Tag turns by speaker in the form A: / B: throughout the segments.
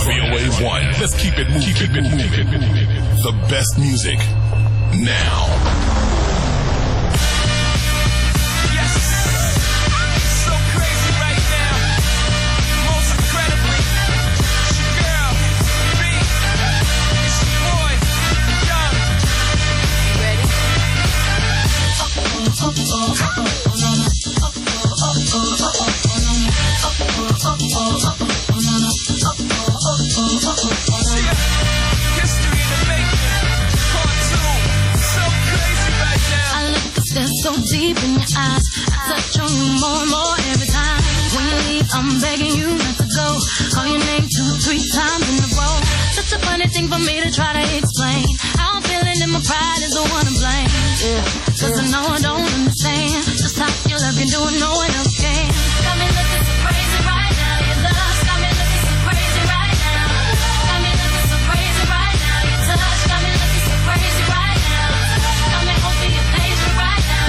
A: VOA1. Let's keep it moving. The best music now.
B: So deep in your eyes, I touch on you more and more every time. When you leave, I'm begging you not to go. Call your name 2-3 times in a row. Such a funny thing for me to try to explain. How I'm feeling and my pride is the one to blame. Cause I know I don't understand just how your love can do it, no one else can. Got me looking so crazy right now. Your love got me looking so crazy right now. Got me looking so crazy right now. Your touch got me looking so crazy right now. Got me hoping you page me right now.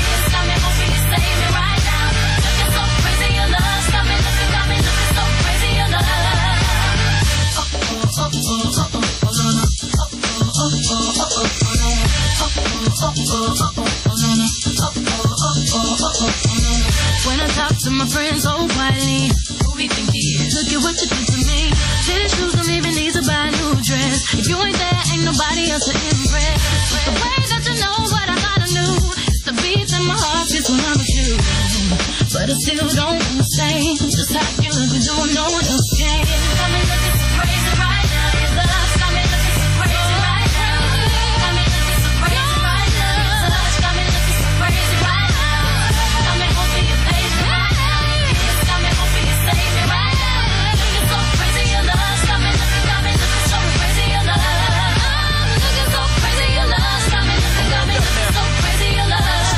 B: When I talk to my friends so quietly, who we think he is? Look at what you did to me. Tennis shoes don't even need to buy a new dress. If you ain't there, ain't nobody else to impress. The way that you know what I gotta do, it's the beats in my heart just when I'm with you. But I still don't understand just how you look and do it, no one else can. Got me looking so crazy right now. Your love got me looking so crazy right now. Got me looking so crazy right now. Your touch got me looking so crazy right now. Got me hoping you page me right now. Your kiss got me hoping you save me right now. Looking so crazy, your love got me looking so crazy, your love. Looking so crazy, your love got me looking so crazy, your love.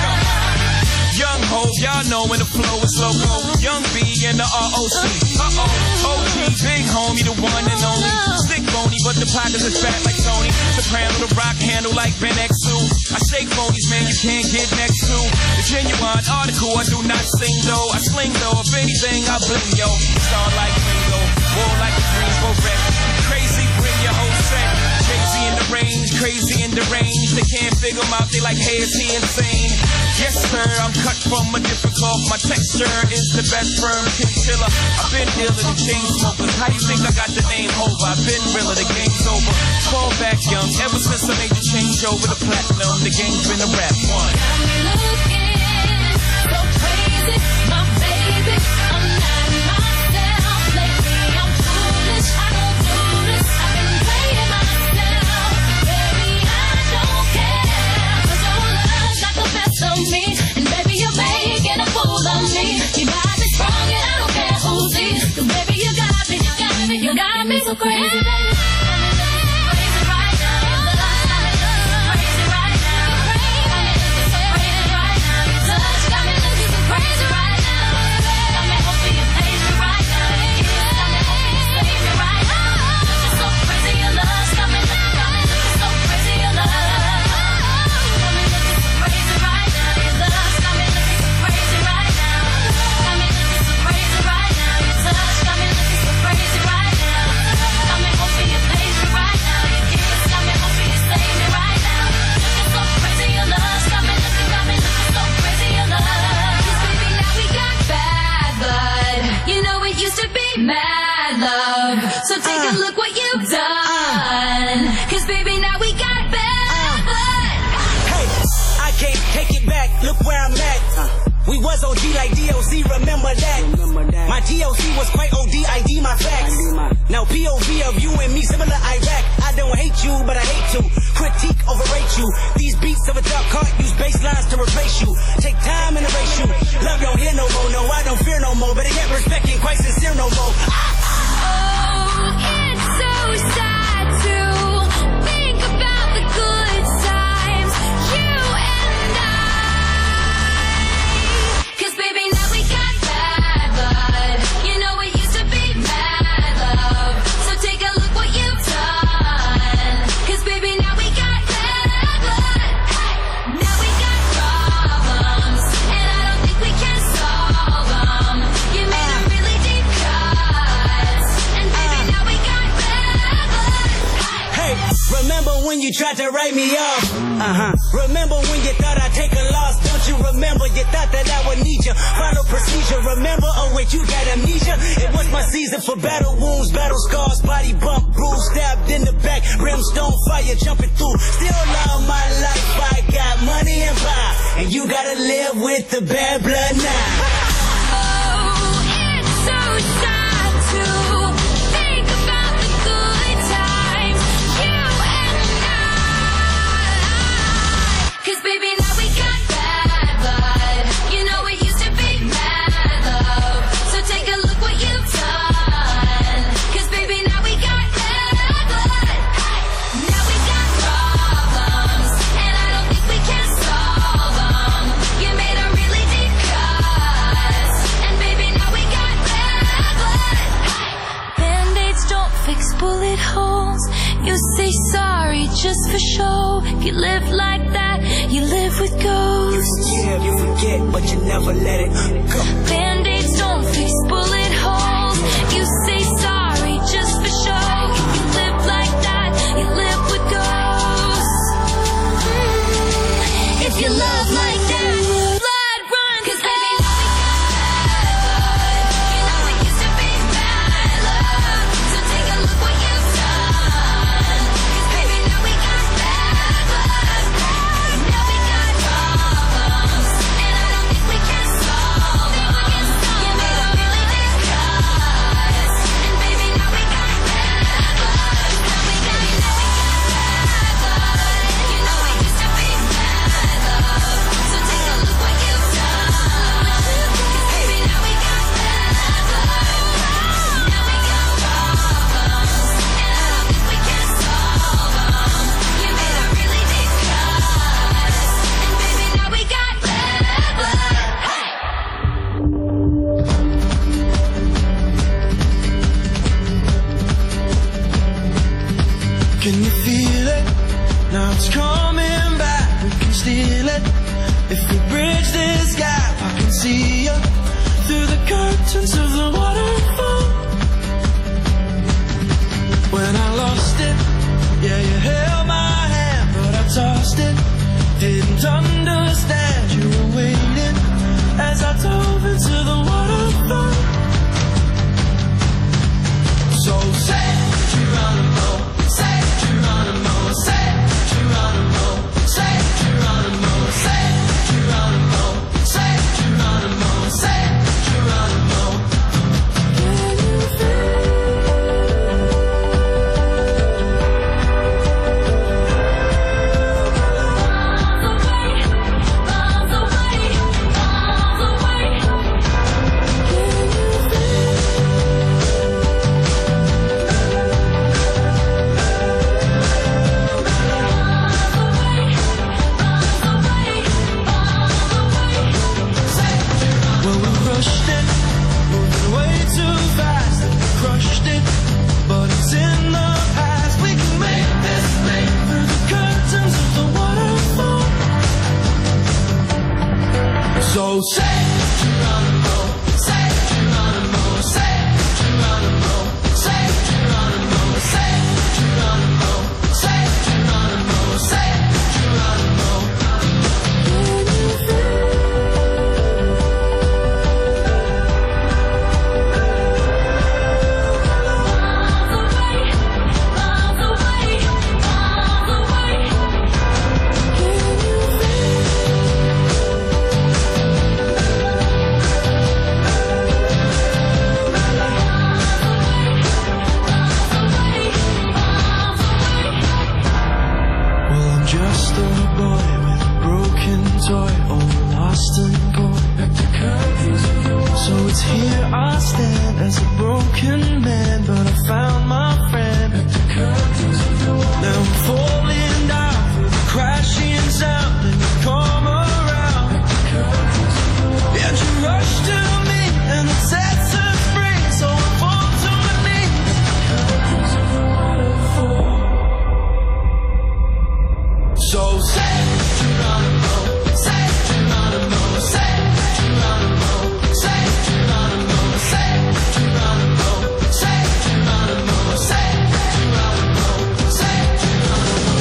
C: Young Hov, y'all know when the flow is loco. Young B and the ROC. OG, big homie, the one and only. Stick bony, but the pockets is fat like Tony. Soprano, the rock handle like Ben X2. I shake phonies, man, you can't get next to. The genuine article, I do not sing though. I sling though, if anything, I bling yo. Star like Ringo, war like a Greensboro wreck. Crazy, bring your whole set. Crazy in the range, crazy in the range. They can't figure him out, they like, hey, is he insane? Yes, sir, I'm cut from a different cloth. My texture is the best firm chinchilla. I've been dealing with chain smokers. How you think I got the name Hov? I've been realer, the game's over. Fall back young, ever since I made the change over the platinum. The game's been a rap one.
B: Got me looking so crazy, my baby. I'm not myself lately. I'm foolish, I don't do this. I've been playing myself, baby. I don't care, 'cause your love got the best of me, and baby you're making a fool of me. You got me strong and I don't care who sees, 'cause baby you got me so crazy, baby. Mad love, so take a look what you've done. 'Cause baby now we got bad blood.
D: Hey, I can't take it back, look where I'm at. We was OG like DOC, remember that. My DOC was quite ODID, my facts. Now POV of you and me, similar Iraq. I don't hate you, but I hate to critique, overrate you. These beats of a dark heart use bass lines to replace you. Take time and erase you. Love don't hear no more, no, I don't fear no more. But I get respect ain't quite sincere no more.
B: Oh, it's so sad to think about the good times, you and I. 'Cause baby now we got bad blood. You know it used to be mad love. So take a look what you've done. 'Cause baby now we got bad blood. Now we got problems.
D: you tried to write me off. Remember when you thought I'd take a loss? Don't you remember? You thought that I would need you. Final procedure, remember? Oh wait, you got amnesia. It was my season for battle wounds, battle scars, body bump, bruise, stabbed in the back, brimstone fire jumping through. Still love my life, I got money and power, and you gotta live with the bad blood now.
B: Bullet holes, you say sorry just for show. You live like that, you live with ghosts.
D: You forget, but you never let it go.
B: Band-aids don't fix bullet holes. You say sorry just for show. You live like that, you live with ghosts. If you love like that, blood run, 'cause baby,
E: can you feel it? Now it's coming back, we can steal it. If we bridge this gap, I can see you through the curtains of the waterfall. When I lost it, yeah, you held my hand, but I tossed it. Didn't understand you were waiting as I dove into the waterfall. So say Geronimo, say Geronimo, say Geronimo, say Geronimo, say Geronimo, say Geronimo, say Geronimo. So say Geronimo, say Geronimo, say Geronimo, say Geronimo, say Geronimo, say Geronimo, say Geronimo. Just a boy with a broken toy, all lost and gone. So it's here I stand as a broken man, but I found my friend. Now I'm falling down through the crashing sound, and you come around. And you rush to me, and the senses spring, so I fall to my knees. So say Geronimo, say Geronimo, say Geronimo, say Geronimo, say Geronimo, say Geronimo, say Geronimo, say Geronimo.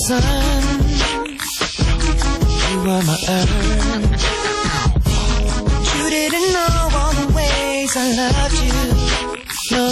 E: sun. You were my earth. You didn't know all the ways I loved you. No.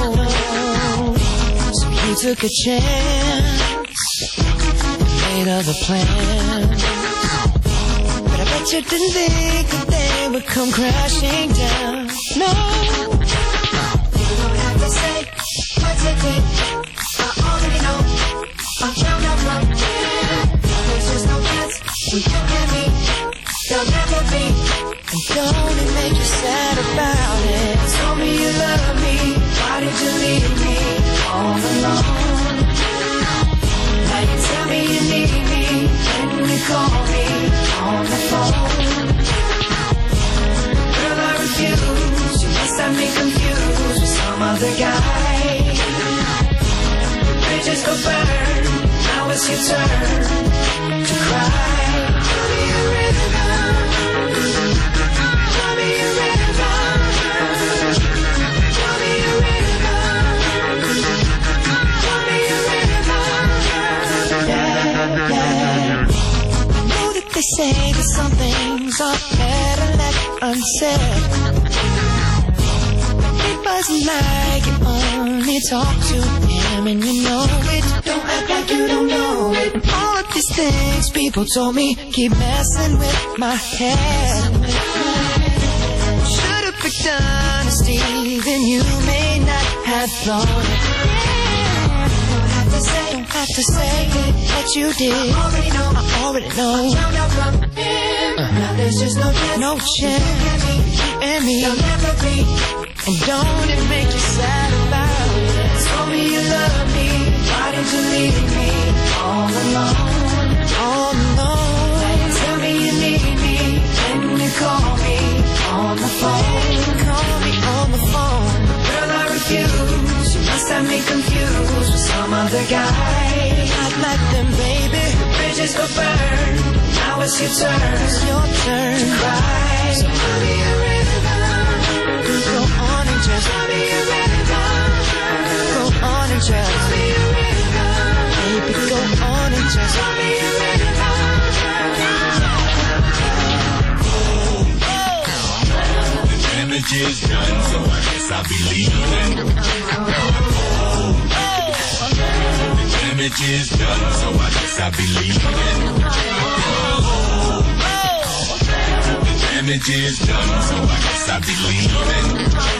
E: So you took a chance, made other plans. But I bet you didn't think that they would come crashing down. No. You don't have to say what you did. I already know. I'm found out from here. There's just no chance when you and me. There'll never be. And don't it make you sad about it? Told me you love me. Why did you leave me all alone? Now you tell me you need me. When you call me on the phone. Girl, I refuse. You must have me confused with some other guy. The bridges go burn. Now it's your turn to cry. Tell me a river. Tell me a river. Tell me a river. Tell me a river. Yeah, yeah. I know that they say that some things are better left unsaid. It wasn't like you only talk to him and you know it. Don't act like you don't know it. All of these things people told me keep messing with my head. Should've picked honesty, then you may not have thought it. Don't have to say it, what you did. I already know. Now there's just no chance. You and me, there'll never be. And don't it make you sad about it? Told me you love me. Why did you leave me all alone? All alone. Tell me you need me. When you call me on the phone. Call me on the phone. Girl, I refuse. You must have me confused with some other guy. Not like them, baby. The bridges go burn. Now it's your turn. It's your turn to cry. So tell me a river. Go on and just tell me a river. Go on and just tell me a river. Baby, go on and just tell me a river.
A: The damage is done, so I guess I'll be leaving. The damage is done, so I guess I'll be leaving. The damage is done, so I guess I'll be leaving.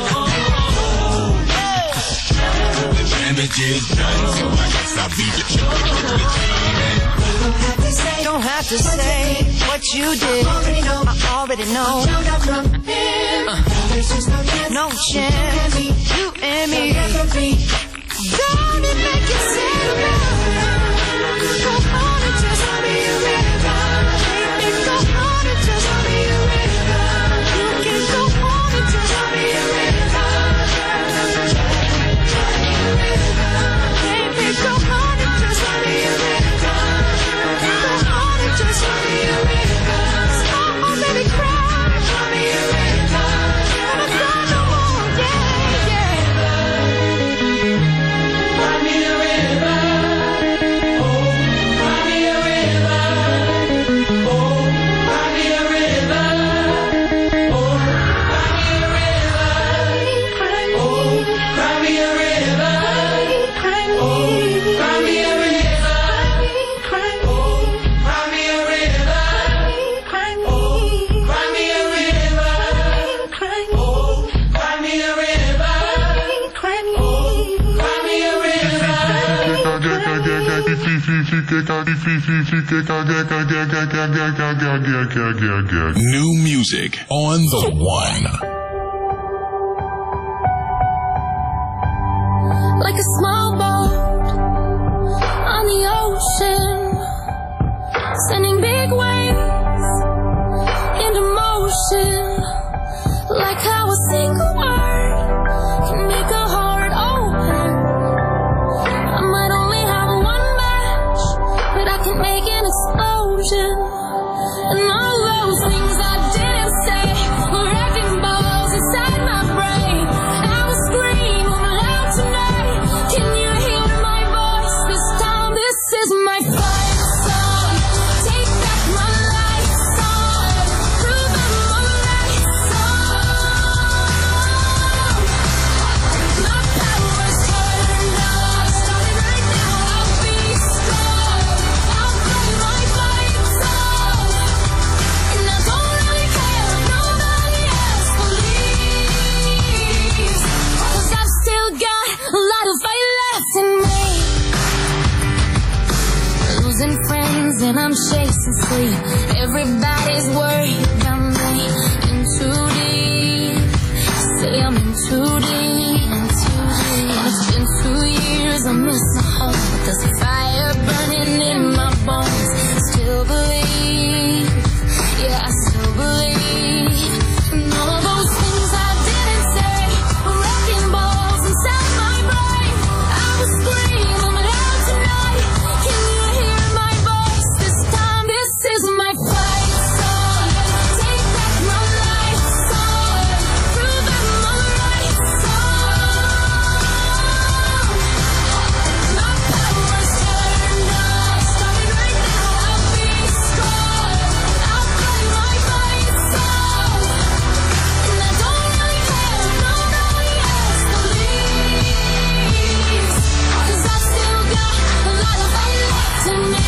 A: The damage is done, so I guess I'll be leaving.
E: Don't have to say what you did. I already know. There's just no chance. You and me. Don't it make you sad about it? Go on and just tell me a river. Baby, go on and just tell me a river. You can go on and just tell me a river. Baby, go on and just tell me a river. Go on and just tell me a river. Stop, oh baby, cry. Tell me a river. Never cry no more, yeah, yeah. Cry me a river. Oh, cry me a river. Oh, cry me a river. Oh, cry me a river. Oh, cry me a river. Oh, cry me a river. Oh, cry me a river. Oh, cry me a river. Oh, cry me a river.
A: New music on the one.
B: Like a small boat on the ocean, sending big waves into motion. Like how a single word can make a heart open. I might only have one match, but I can make an explosion. And all those things I didn't say were wrecking balls inside my brain. I will scream loud tonight. Can you hear my voice this time? This is my fight. chasing sleep. Everybody's worried about me. In too deep. Say I'm in too deep. And it's been 2 years, I miss my home. But there's a fire burning in my bones. Still believe, yeah, I still believe. And all those things I didn't say were wrecking balls inside my brain. I was screaming loud tonight. Can you hear my voice? This time, this is my fight song. Take back my life song. Prove I'm alright song. My power's turned on. Starting right now, I'll be strong. I'll play my fight song. And I don't really care, no, yes, the least. 'Cause I still got a lot of fight left in me.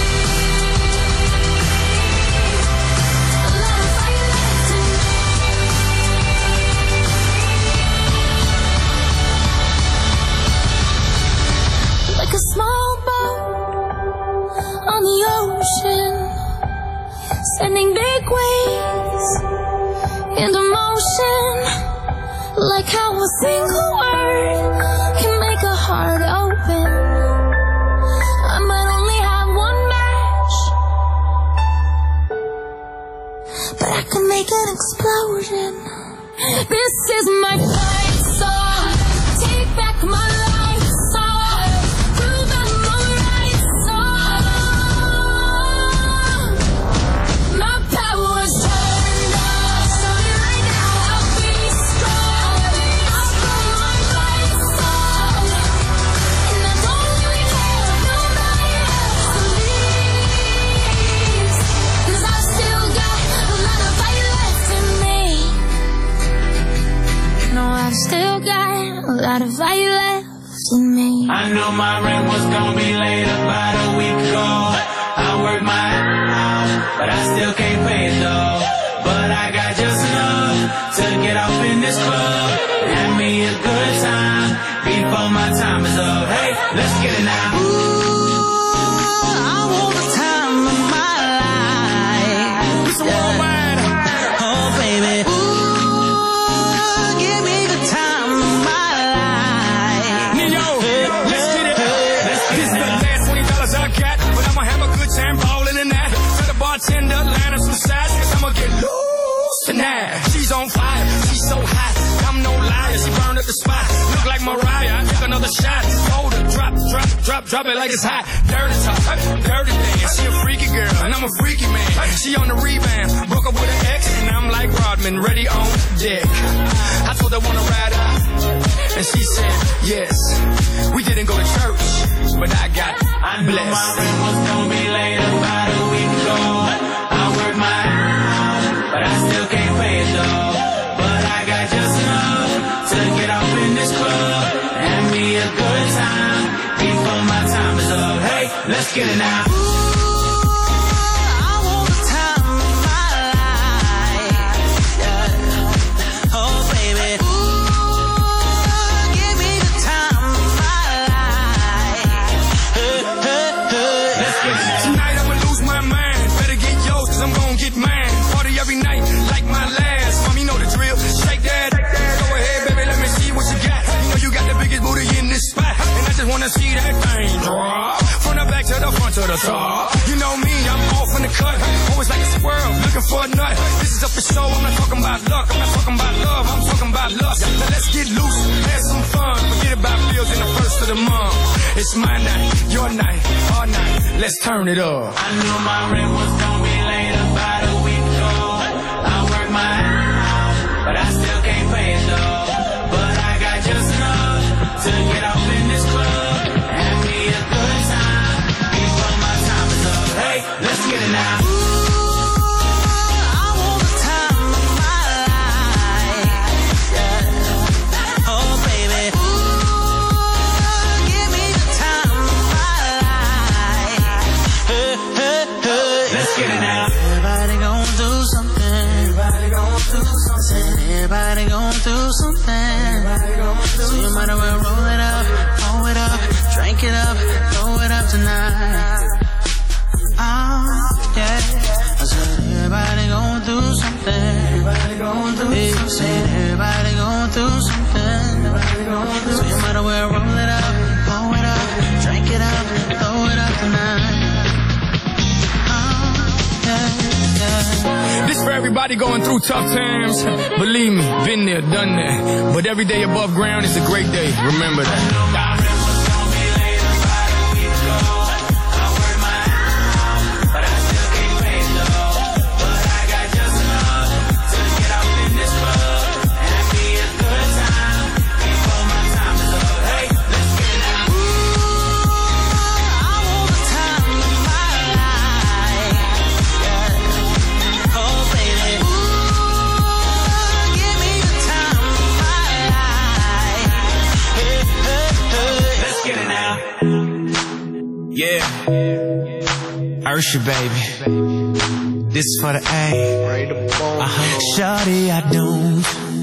B: A lot of fight left in me. Like a small boat on the ocean, sending big waves into motion. Like how a single word can make a heart open. I might only have one match, but I can make an explosion. This is my fight song. Take back my life song. Prove I'm alright song. My power's turned on. Starting right now, I'll be strong. I'll play my fight song. And I don't really care, no, yes, the least. 'Cause I've still got a lot of fight left in me. No, I've still got a lot of fight left in me.
E: I knew my rent was gonna be late about a week ago. I worked my ass off, but I still can't pay it though. But I got just enough to get off in this club. Have me a good time before my time is up. Hey, let's get it now. I want the time of my life.
C: It's worldwide.
E: Oh, baby. Give me the time of my life.
C: Neo, let's get it. This is the last $20 I got, but I'ma have a good time ballin' in that. Tell the bartender, line up some sides, 'cause I'ma get loose tonight. She's on fire, she's so hot. I'm no liar, she burned up the spot. Look like Mariah, I took another shot. Hold her, drop it like it's hot. Dirty talk, dirty dance. She a freaky girl, and I'm a freaky man. She on the rebound, broke up with an ex, and I'm like Rodman, ready on deck. I told her wanna ride out, and she said yes. We didn't go to church, but I got
E: I knew my
C: blessed.
E: rent was gonna be late about a week ago. I worked my ass off, but I still can't pay it though. But I got just enough to get off in this club. Have me a good time before my time is up. Hey, let's get it now. I want the time of my life. Yeah. Oh, baby. Give me the time of my life. Let's get it now.
C: Tonight I'ma lose my mind. Better get yours, 'cause I'm gon' get mine. Party every night, like my last. Mom, you know the drill. Shake that. Go ahead, baby, let me see what you got. You know you got the biggest booty in this spot, and I just wanna see that thing drop. From the back to the front to the top. You know me, I'm off in the cut. Always like a squirrel, looking for a nut. This is up for show, I'm not talking about luck. I'm not talking about love, I'm talking about lust. Now let's get loose, have some fun. Forget about bills in the first of the month. It's my night, your night, our night. Let's turn it up.
E: I knew my rent was gonna be late about a week ago. I worked my ass off, but I still can't pay it though. But I got just enough to get off in this club. Have me a good time before my time is up. Hey, let's get it now. I want the time of my life. Yeah. Oh, baby. Give me the time of my life. Let's get it now. Everybody gon' do something. Everybody gon' do something. Everybody gon' do something. So you might as well roll it up, drink it up, throw it up tonight.
B: something. Everybody going through something. Everybody going through something. So you might as well roll it up, pour it up, drink it up, throw it up tonight.
F: This for everybody going through tough times. Believe me, been there, done that. But every day above ground is a great day. Remember that.
C: Yeah, Ursha, baby. This is for the A.
E: Shawty, I don't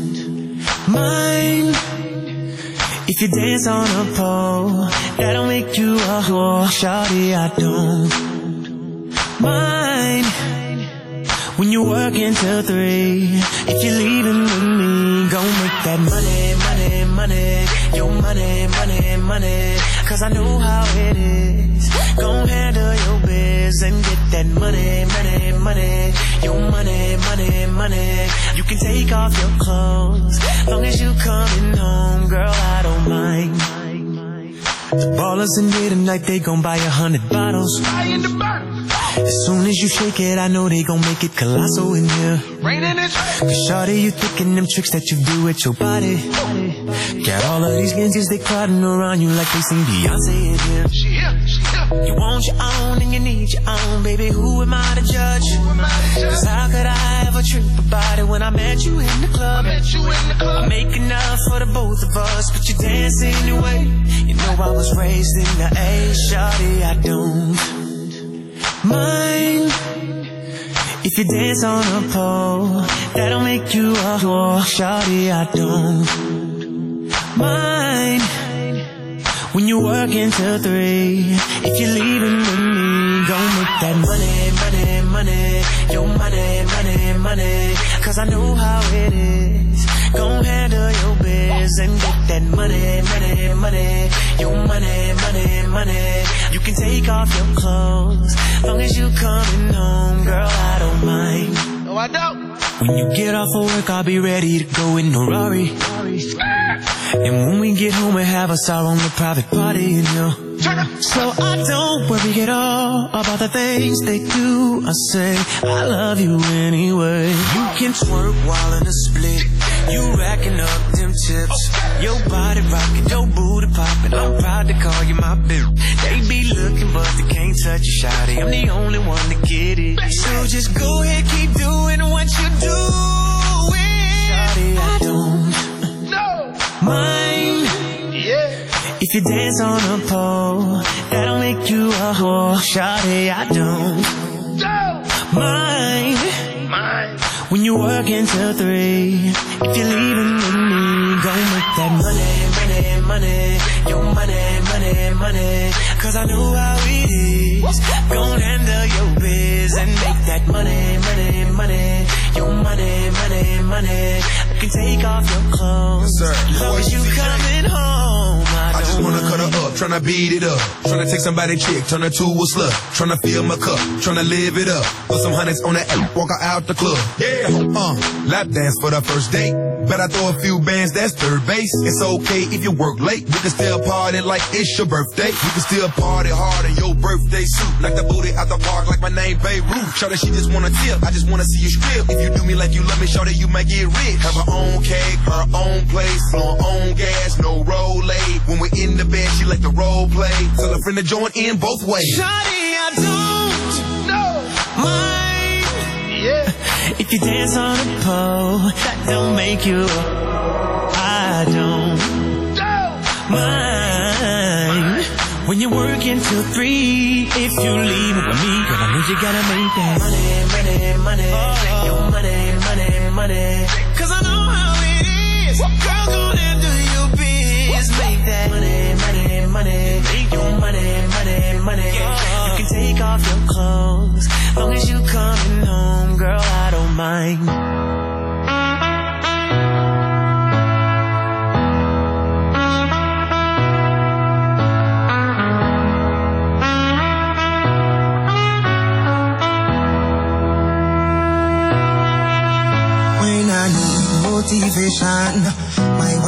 E: mind if you dance on a pole. That'll make you a whore. Shawty, I don't mind when you work until 3. If you're leaving with me, gon' make that money, money, money. Your money, money, money. Cause I know how it is. Gon' handle your biz and get that money, money, money. Your money, money, money. You can take off your clothes, long as you coming home, girl, I don't mind. The ballers in here tonight, they gon' buy 100 bottles. As soon as you shake it, I know they gon' make it colossal in here. Cause shawty, you thinking them tricks that you do with your body. Got all of these ninjas, they crowding around you like they seen Beyonce in here. You want your own and you need your own, baby, who am I to judge? Cause how could I ever trip about it when I met you in the club? I make enough for the both of us, but you dance anyway. You know I was raised in the A. Shawty, I don't mind if you dance on a pole. That'll make you a whore. Shawty, I don't mind when you work until 3. If you're leaving with me, gon' make that money, money, money. Your money, money, money. Cause I know how it is. Gon' handle your biz and get that money, money, money. Your money, money, money. You can take off your clothes, long as you coming home, girl, I don't mind.
C: No, I don't.
E: When you get off of work, I'll be ready to go in a Rari. And when we get home, we have us our own private party, you know. So I don't worry at all about the things they do. I say, I love you anyway. You can twerk while in a split. You racking up them chips. Your body rocking, your booty popping. I'm proud to call you my bitch. They be looking, but they can't touch you, shawty. I'm the only one to get it. So just go ahead, keep doing what you doing. Shawty, I don't mind if you dance on a pole. That'll make you a whore. Shawty, I don't mind when you work until 3. If you're leaving with me, gon' make that money, money, money. Your money, money, money. Cause I know how it is. Gon' handle your biz and make that money, money, money. Your money, money, money. I can take off your clothes, as long as you coming home. I
A: just wanna cut her up, tryna beat it up. Tryna take somebody chick, turn her to a slut. Tryna fill my cup, tryna live it up. Put some hundreds on that app, walk her out the club. Yeah, lap dance for the first date. Bet I throw a few bands, that's third base. It's okay if you work late. We can still party like it's your birthday. We can still party hard in your birthday suit. Like the booty out the park, like my name Beirut. Shawty, she just wanna tip, I just wanna see you strip. If you do me like you love me, shawty, you might get rich. Have her own cake, her own place, flow on gas, no roll aid. When we're in the bed, she like to role play. Tell her friend to join in both ways.
E: Shawty, I don't mind if you dance on a pole. That don't make you. I don't mind when you're working till 3. If you leave with me, girl, I know you gotta make that money, money, money. Your money, money, money. Cause I know how it is. Girl, go and do your biz. Make that money, money, money. Your money, money, money. You can take off your clothes, long as you coming home, girl, I don't mind.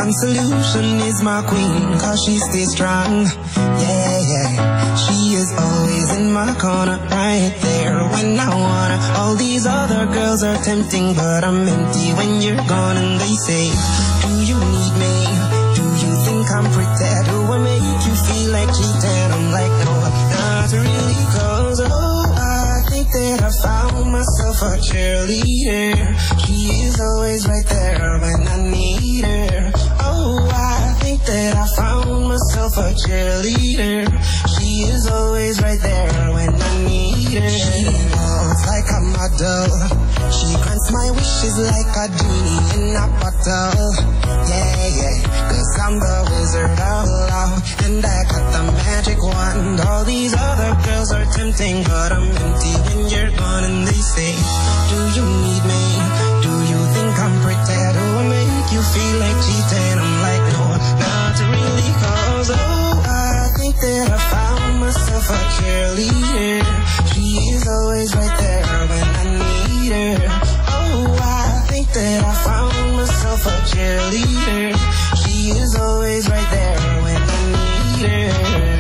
G: one solution is my queen, cause she stays strong. Yeah, yeah. She is always in my corner, right there when I wanna. All these other girls are tempting, but I'm empty when you're gone. And they say, do you need me? Do you think I'm pretty? Do I make you feel like cheating? I'm like, no, not really, cause I think that I found myself a cheerleader. She is always right there when I need her. Oh, I think that I found myself a cheerleader. She is always right there when I need her. She walks like a model. She grants my wishes like a genie in a bottle. Yeah, yeah, cause I'm the wizard of love, and I got the magic wand. All these other girls are tempting, but I'm empty when you're gone. And they say, do you need me? Do you think I'm pretty? Do I make you feel like cheating? I'm like, no, not really, cause I think that I found myself a cheerleader. She is always right there when I need her. Oh, I think that I found myself a cheerleader. She is always right there when I need her.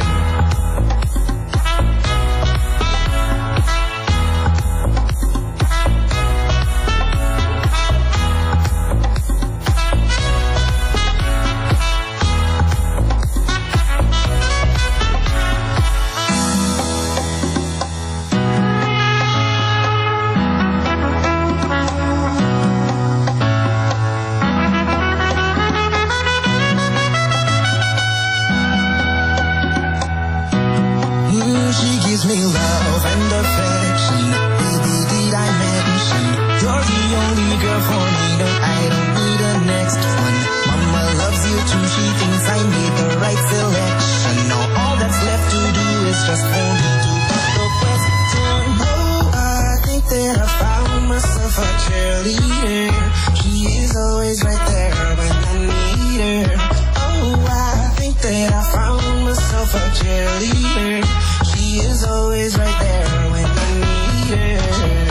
G: Me love and affection. Baby, did I mention you're the only girl for me? No, I don't need a next one. Mama loves you too. She thinks I made the right selection. Now all that's left to do is just for me to put the question. Oh, I think that I found myself a cheerleader. She is always right there when I need her. Oh, I think that I found myself a cheerleader. She is always right there when I need her.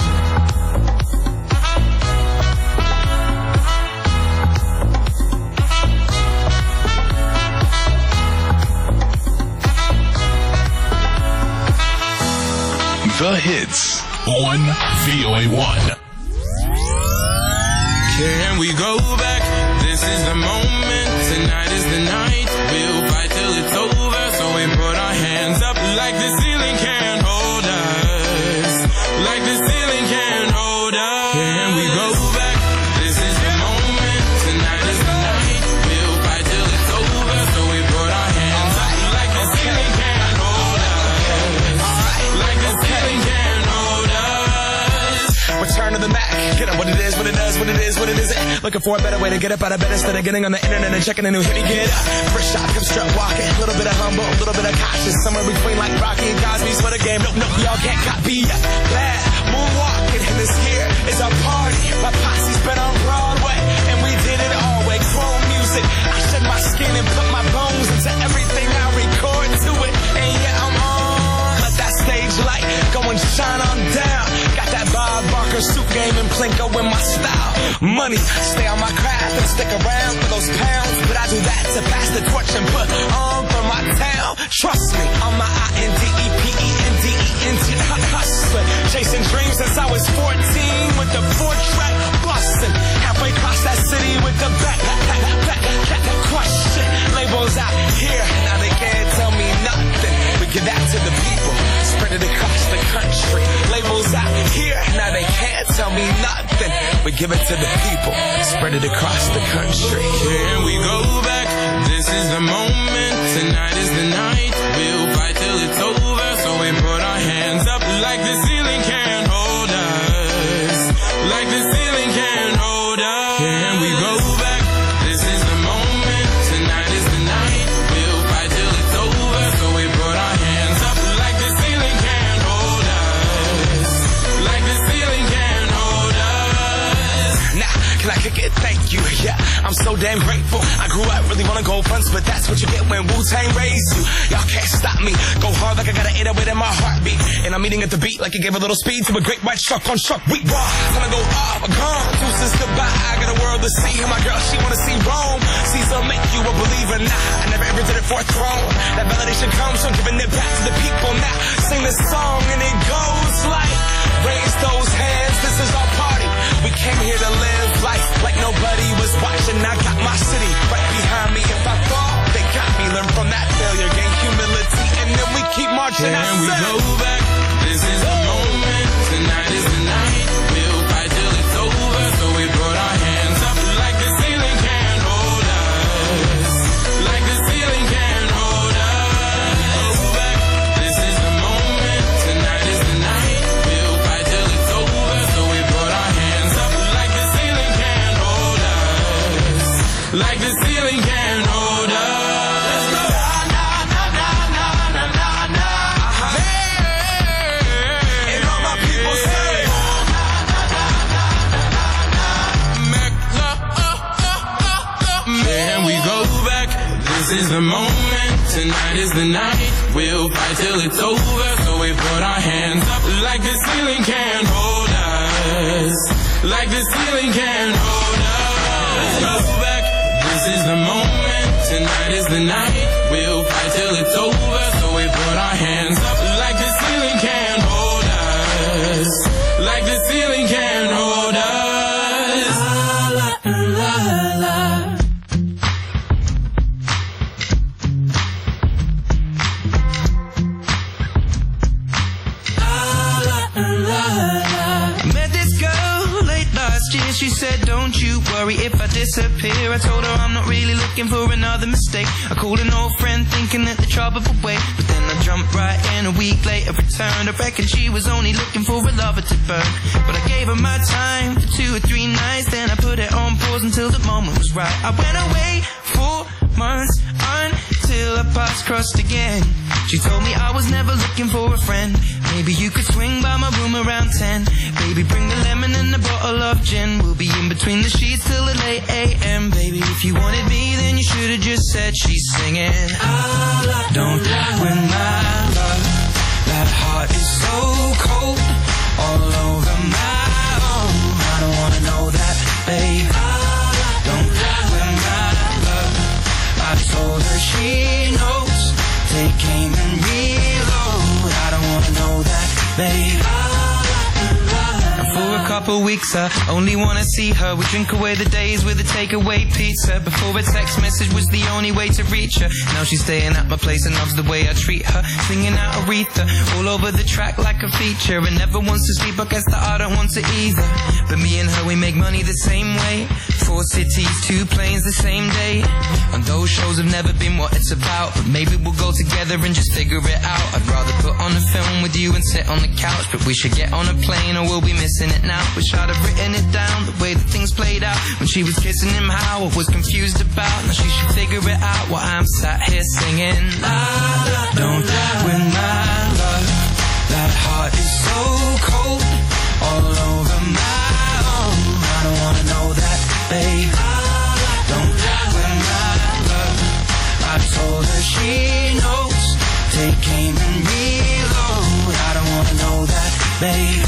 H: The hits on VOA1.
C: Can we go back? This is the moment. Tonight is the night. We'll fight till it's over. So we put our hands up like the ceiling can't hold us. Like the ceiling can't hold us. Can we go back? This is the moment. Tonight is the night. We'll fight till it's over. So we put our hands up like the ceiling can't hold us. Like the ceiling can't hold us.
I: Return to the Mac. Get up what it is, what it does, what it is, what it isn't. Looking for a better way to get up out of bed instead of getting on the internet and checking a new hit. Get up, first shot, come strut walking. A little bit of humble, a little bit of cautious. Somewhere between like Rocky and Cosby's for the game. Nope, nope, y'all can't copy yet. Bad moonwalking, and this here is a party. My posse's been on Broadway, and we did it all way. Chrome music, I shed my skin and put my bones into everything I record to it. And yeah, I'm on. Let that stage light go and shine on down. Got that Bob Barker suit game and Plinko in my style. Money, stay on my craft and stick around for those pounds. But I do that to pass the torch and put on for my town. Trust me, I'm my INDEPENDENT hustler. Chasing dreams since I was 14 with the 4-track bustin'. Halfway across that city with the back question. Labels out here, now they can't tell me nothing. We give that to the people, spread it across the country. Labels out here, now they can't tell me nothing. We give it to the people, spread it across the country.
C: Can we go back? This is the moment. Tonight is the night. We'll fight till it's over. So we put our hands up like the ceiling can't hold us. Like the ceiling can't hold us. Can we go back? This is the moment. Tonight is the night. We'll fight till it's over. So we put our hands up like the ceiling can't hold us. Like the ceiling can't hold us.
I: Now, can I kick it? Thank you. Yeah, I'm so damn grateful. I grew up really wanna go fronts, but that's what you get when Wu-Tang raised you. Y'all can't stop me. Go hard like I got an 808 in my heartbeat. And I'm eating at the beat like it gave a little speed to a great white shark on shark. We raw. Time to go off, gone. Deuces goodbye. I got a world to see. And my girl, she wanna see Rome. Caesar but nah, I never ever did it for a throne. That validation comes from giving it back to the people. Now sing this song and it goes like, raise those hands, this is our party. We came here to live life like nobody was watching. I got my city right behind me. If I fall, they got me. Learn from that failure, gain humility, and then we keep marching.
C: Can we go back? This is the moment. Tonight is the night. We'll fight till it's over. So we brought our hands up like the ceiling can't hold us. Like the ceiling can't hold us. Go back. This is the moment. Tonight is the night. We'll fight till it's over. So we brought our hands up like the ceiling can't hold us. Like the ceiling can't hold us. This is the moment, tonight is the night. We'll fight till it's over. So we put our hands up like the ceiling can't hold us. Like the ceiling can't hold us. Go back. This is the moment, tonight is the night. We'll fight till it's over. So we put our hands up like the ceiling can't hold us. Like the ceiling can't hold us. La, la, la.
E: She said, don't you worry if I disappear. I told her I'm not really looking for another mistake. I called an old friend thinking that the trouble would wait, but then I jumped right in. A week later returned. I reckon she was only looking for a lover to burn, but I gave her my time for 2 or 3 nights. Then I put it on pause until the moment was right. I went away 4 months until our paths crossed again. She told me I was never looking for a friend. Maybe you could swing by my room around 10. Baby, bring the lemon and a bottle of gin. We'll be in between the sheets till the late AM. Baby, if you wanted me, then you should have just said she's singing. Don't win my love. That heart is so cold, all over my own. I don't wanna know that, babe. Don't win my love. I told her she knows. Take aim and reload. I don't wanna know that, babe. For a couple weeks I only wanna see her. We drink away the days with a takeaway pizza. Before a text message was the only way to reach her. Now she's staying at my place and loves the way I treat her. Singing out Aretha all over the track like a feature. And never wants to sleep, I guess that I don't want to either. But me and her, we make money the same way. 4 cities, 2 planes the same day. And those shows have never been what it's about, but maybe we'll go together and just figure it out. I'd rather put on a film with you and sit on the couch, but we should get on a plane or we'll be missing it now. Wish I'd have written it down, the way that things played out. When she was kissing him, how I was confused about. Now she should figure it out while I'm sat here singing. Don't win my love. That heart is so cold, all over my own. I don't wanna know that, babe. Don't win my love. I told her she knows. Take aim and reload. I don't wanna know that, babe.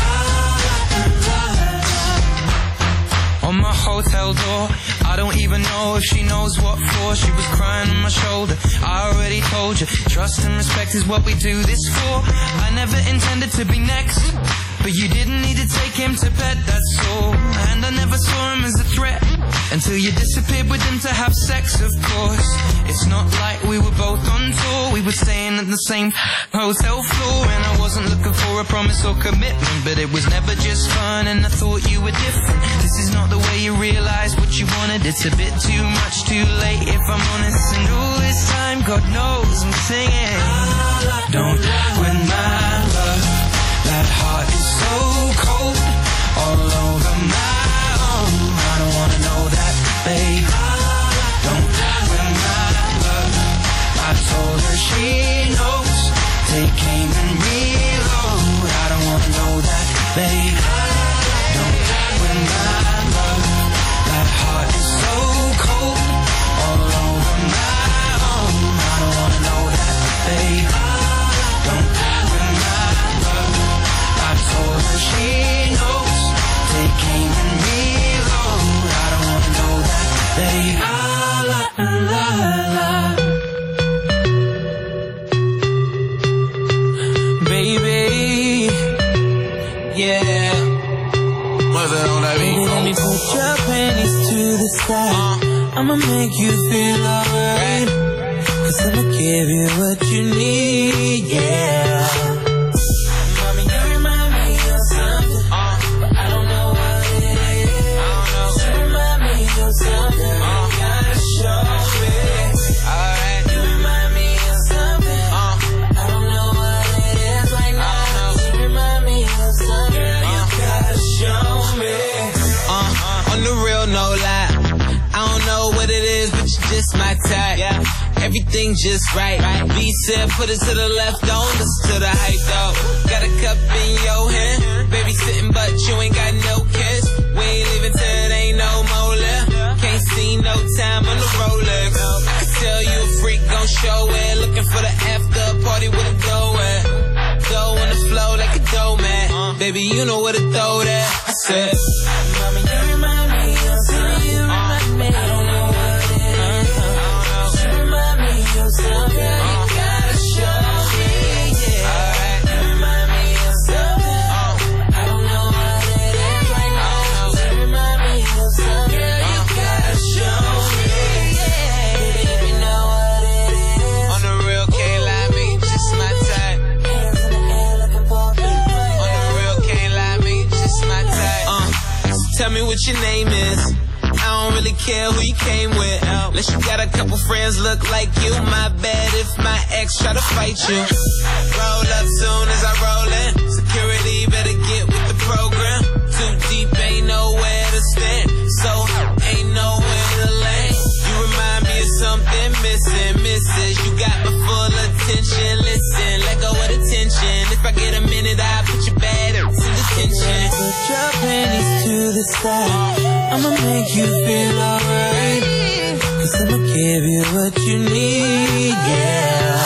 E: On my hotel door, I don't even know if she knows what for. She was crying on my shoulder. I already told you, trust and respect is what we do this for. I never intended to be next, but you didn't need to take him to bed, that's all. And I never saw him as a threat until you disappeared with him to have sex, of course. It's not like we were both on tour. We were staying at the same hotel floor. And I wasn't looking for a promise or commitment, but it was never just fun and I thought you were different. This is not the way you realize what you wanted. It's a bit too much, too late if I'm honest. And all this time, God knows I'm singing. Don't win my love. That heart is so cold, all over my own. I don't wanna know that, babe. Don't win my love. I told her she knows. Take aim and reload. I don't wanna know that, babe. Don't win my love. That heart is so cold, all over my own. I don't wanna know that, babe. Don't win my love. I told her she knows. Take aim and reload. I don't wanna know that, babe. I'ma make you feel alright. Cause I'ma give you what you need, yeah. Mommy, you remind me of something, but I don't know what it is. You remind me of something, you gotta show me. Alright. You remind me of something, I don't know what it is right now. You remind me of something, you gotta show me.
D: On the real, no lie. I don't know what it is, but you're just my type. Yeah. Everything just right. B said, put it to the left, don't listen to the hype, though. Got a cup in your hand, baby sitting, but you ain't got no kiss. We ain't leaving till it ain't no more left. Can't see no time on the Rolex. I can tell you a freak gon' show it. Looking for the after party with a dough at. Dough on the flow like a dough man. Baby, you know where to throw that. I said,
E: Mommy, you remind me of something. You remind me. I don't know what it is. You remind me of something. You gotta show me, yeah. Alright. You remind me of something. I don't know what it is right now. You remind me of something. You gotta show me, yeah. Baby, if you know what it is.
D: on the real, can't lie, me, just my type.
E: Hands in the air looking for me.
D: On the real, can't lie, me, just my type. So tell me what your name is. I don't really care who you came with. Unless you got a couple friends look like you. My bad if my ex try to fight you. Roll up soon as I roll in. Security better get with the program. Too deep, ain't nowhere to stand. So ain't nowhere to land. You remind me of something missing, misses. You got my full attention. Listen, let go of the tension. If I get a minute, I'll put your bad in detention.
E: Put your panties to the side. I'ma make you feel alright. Cause I'ma give you what you need, yeah.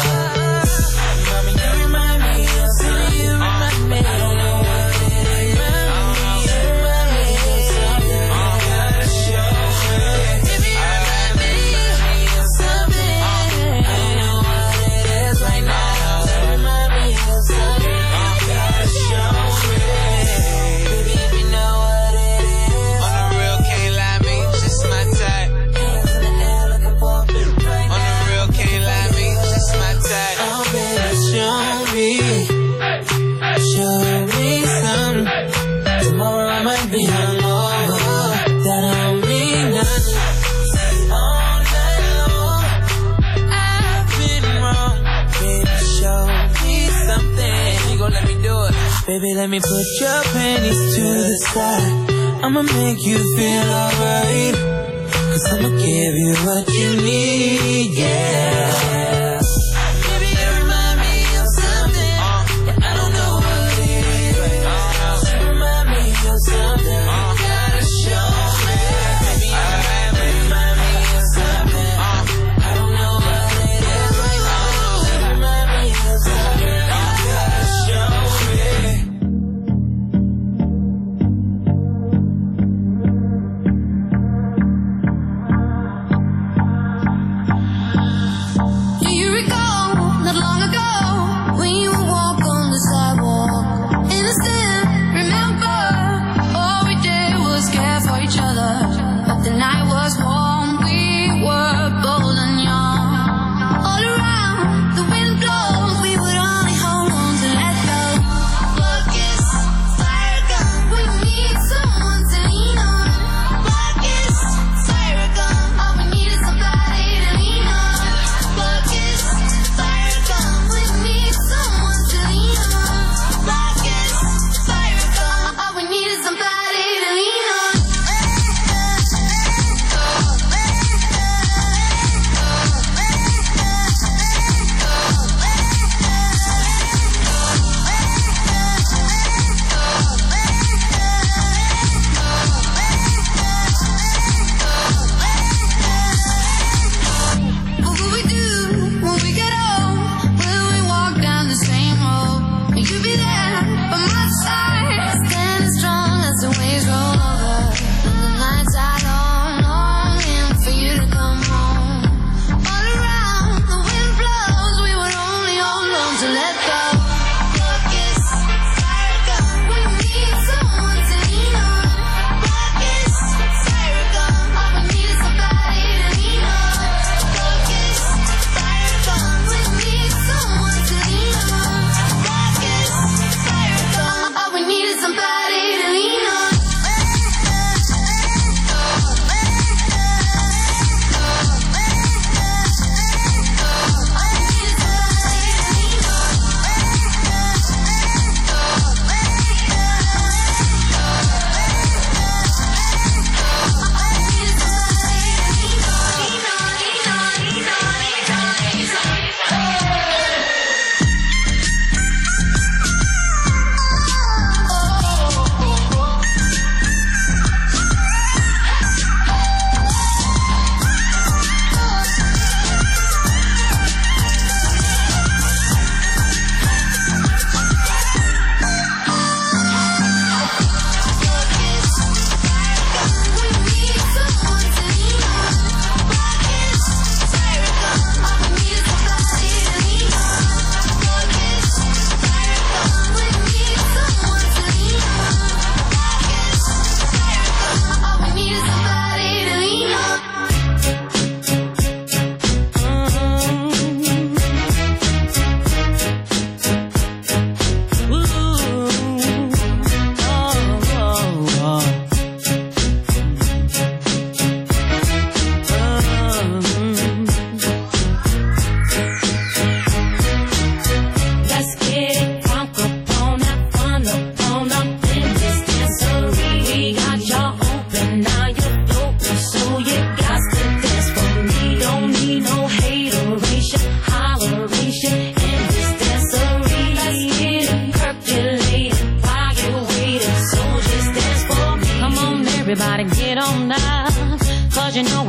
E: Mommy, you remind me of something. You remind me. I don't know what it is. You remind me of something. You gotta show me. Baby, you remind me of something. I don't know what it is right now. You remind me of something. You gotta show me. Baby, if you know what it is.
D: On the real, can't lie, me, just my type.
E: Hands in the air looking for me right
D: On the
E: now.
D: real, can't lie, me, just my type.
E: Oh, baby, show me some. Tomorrow I might be hungover. That don't mean nothing. All night long, I've been wrong. Baby, show me something. You gon' let me do it. Baby, let me put your panties to the side. I'ma make you feel alright. Cause I'ma give you what you need, yeah. Baby, you remind me of something, but I don't know what it is. You remind me of something, you gotta show me. Baby, you remind me of something, I don't know what it is right now. You remind me of something, you gotta show me.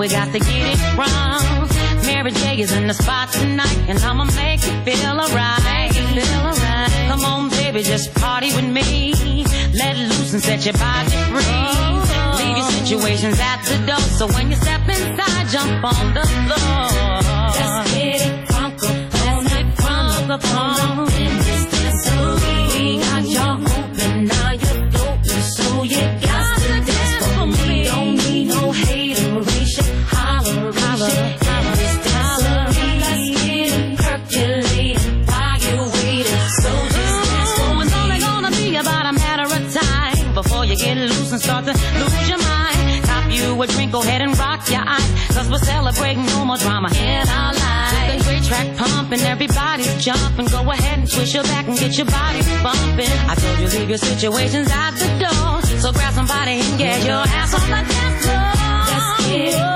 B: we got to get it wrong. Mary J is in the spot tonight, and I'ma make you feel alright. Come on, baby, just party with me. Let loose and set your body free. Leave your situations at the door, so when you step inside, jump on the floor. Let's get it crunk up on in this dancery. We got y'all open, now you're floating, so you got to dance for me. Don't need no hateration, holleration. In this dancery, let's get it percolating while you're waiting. So just dance for me. It's only gonna be about a matter of time before you get loose and start to lose your mind. Cop you a drink, go ahead and rock your eyes, 'cause we're celebrating no more drama in our lives. With a great track pumping, everybody's jumping. Go ahead and twist your back and get your body bumping. I told you leave your situations at the door, so grab somebody and get your ass on the dance floor. Let's get it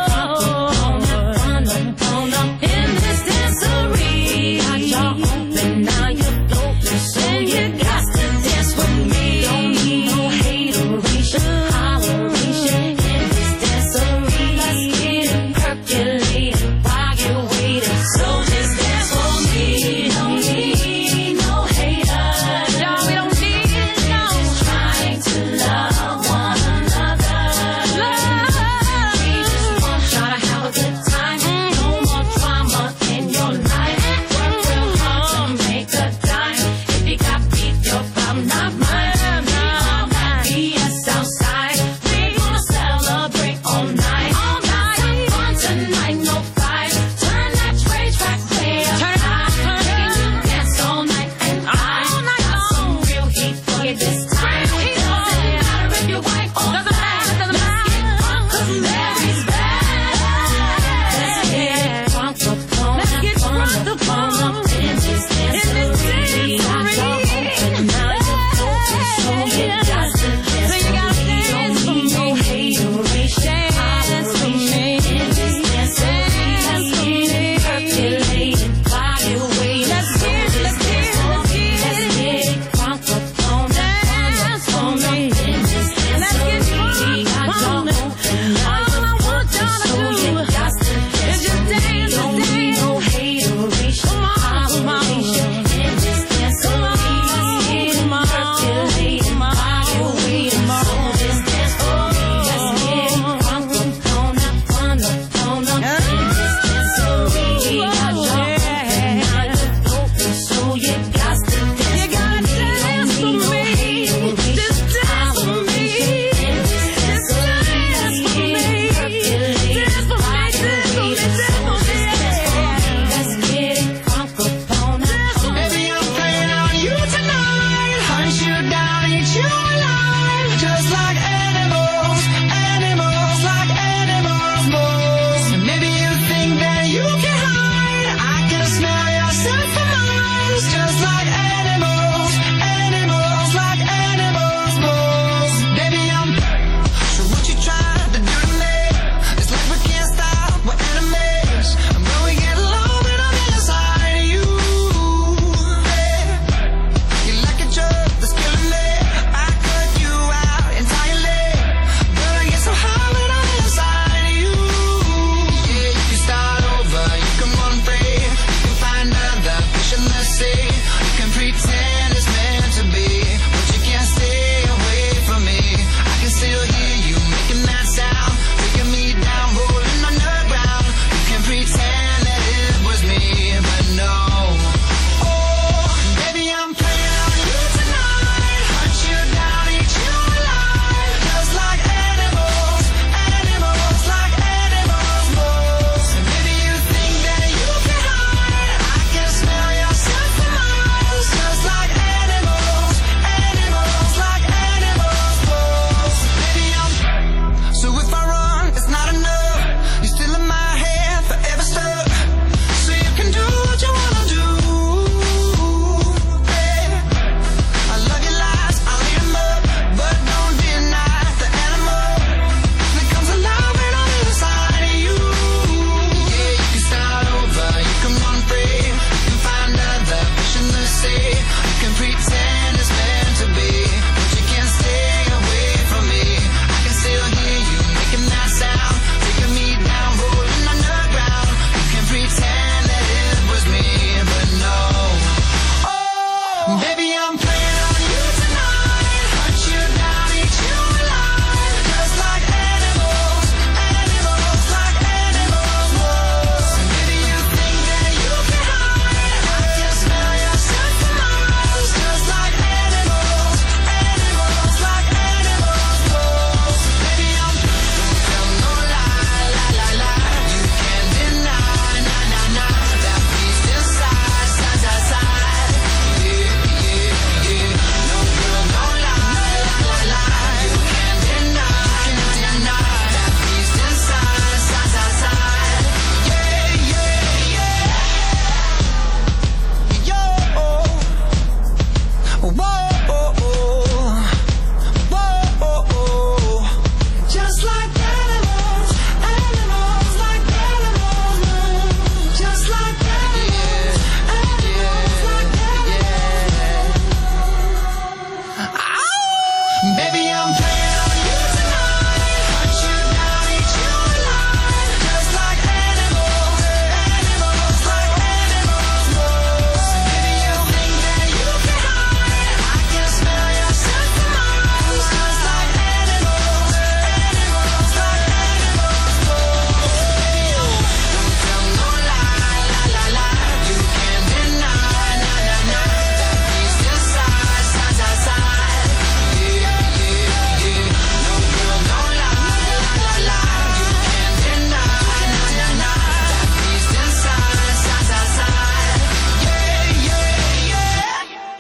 B: on up in this dancery. Got y'all open, now you're floating, so you got to dance with me. Don't need no hateration, holleration. In this dancery, let's get it percolating while you're waiting. So just dance for me. Don't need no haters. Y'all, we don't need no. Just trying to love one another. We just want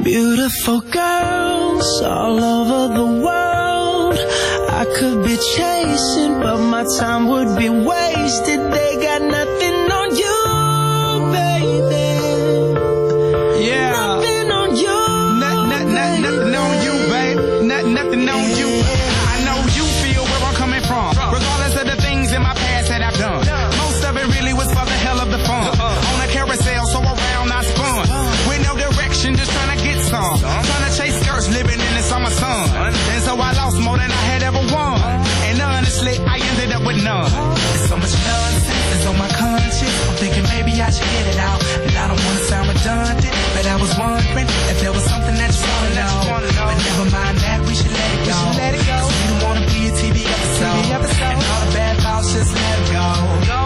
E: Beautiful girls all over the world I could be chasing, but my time would be wasted. They got nothing on you, baby.
J: Yeah.
E: Nothing on you.
J: Nothing on you, babe. Nothing on you. I know you feel where I'm coming from. Regardless of the things in my past that I've done. Most of it really was for the hell of the fun. On a carousel, so around I spun. With no direction, just trying to get some. Trying to chase skirts, living in the summer sun. And so I lost more than I had ever won. And honestly, I ended up with none. There's so much nonsense that's on my conscience. I'm thinking maybe I should get it out. And I don't want to sound redundant, but I was wondering if there was something that you want to know. But never mind that, we should let it go. Cause we don't want to be a TV episode. And all the bad thoughts, just let it go.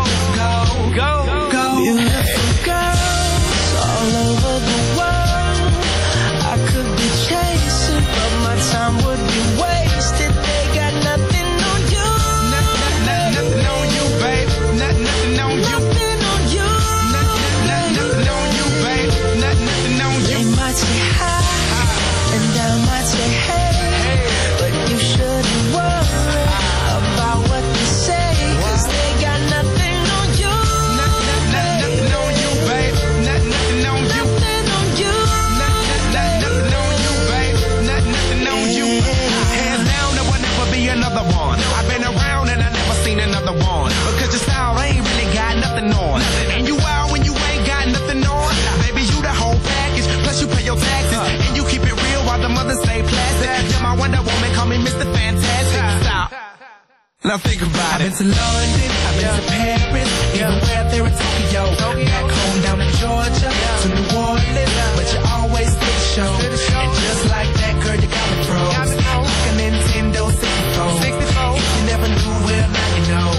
J: Go.
E: Beautiful girls all over the world I could be chasing, but my time would be wasted. They got nothing on you.
J: Nothing on you, babe. Nothing on you.
E: Nothing on you.
J: Nothing on you, babe. Nothing on you.
E: They might say hi, and I might say hey, but you shouldn't worry about what they say, cause they got nothing on you.
J: Nothing on you, babe. Nothing on you.
E: Nothing on you.
J: Nothing on you, babe. Nothing on you. Hands down, there will never be another one. I've been around and I never seen another one. Because your style ain't really got nothing on. And you out when you ain't got nothing on. Baby, you the whole package. Plus you pay your taxes. And you keep it real while the mothers stay plastic. You're my Wonder Woman, call me Mr. Fantastic. Stop. Now think about it. I've been to London, I've been to Paris, even where there in Tokyo. Back home down in Georgia, to New Orleans, but you always did the show. And just like that, girl, you got me froze. Like a Nintendo 64. If you never knew, well, now you know.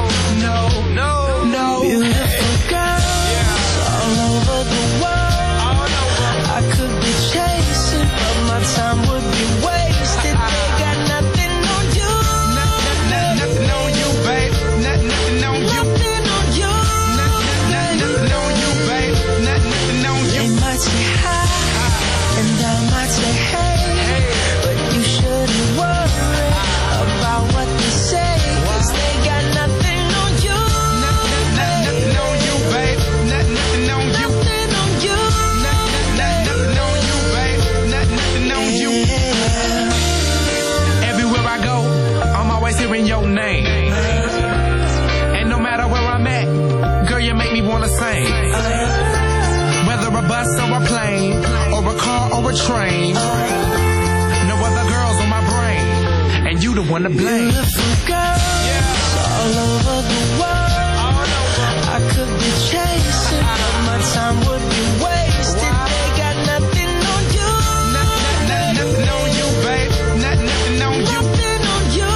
J: No.
E: Beautiful girls all over the world I could be chasing, but my time would be wasted. They got nothing on you.
J: Nothing on you, babe. Nothing on you.
E: Nothing on you.
J: Nothing on you, babe. Nothing on you.
E: They might say hi, and I might say hey, but you shouldn't worry about what they say, cause they got nothing on you.
J: Nothing on you, babe. Nothing on you.
E: Nothing on you.
J: Nothing on you, babe. Nothing on you. Everywhere I go, I'm always hearing your name. And no matter where I'm at, girl, you make me wanna sing. Whether a bus or a plane, or a car or a train, no other girls on my brain, and you the one to blame.
E: Beautiful girls all over the world I could be chasing, but my time would be wasted. They got nothing on you.
J: Nothing on you, babe. Nothing on you.
E: Nothing on you.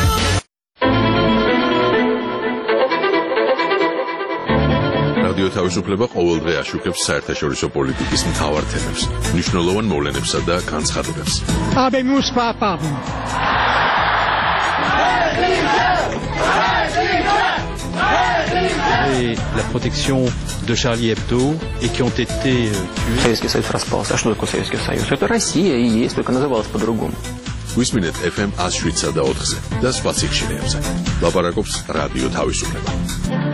K: რადიო თავისუფლება ყოველდღე აშუქებს საერთაშორისო პოლიტიკის მთავარ თემებს, მნიშვნელოვან მოვლენებსა და განცხადებებს.
L: Habemus papam.
M: Et la protection de Charlie Hebdo et qui ont été tués.
N: Советский Союз распался. А что такое Советский Союз? Это Россия и есть, только называлась по-другому.
K: გვისმინეთ FM 107.4-ზე და სხვა ციხშირეებზე. ლაპარაკობს რადიო თავისუფლება.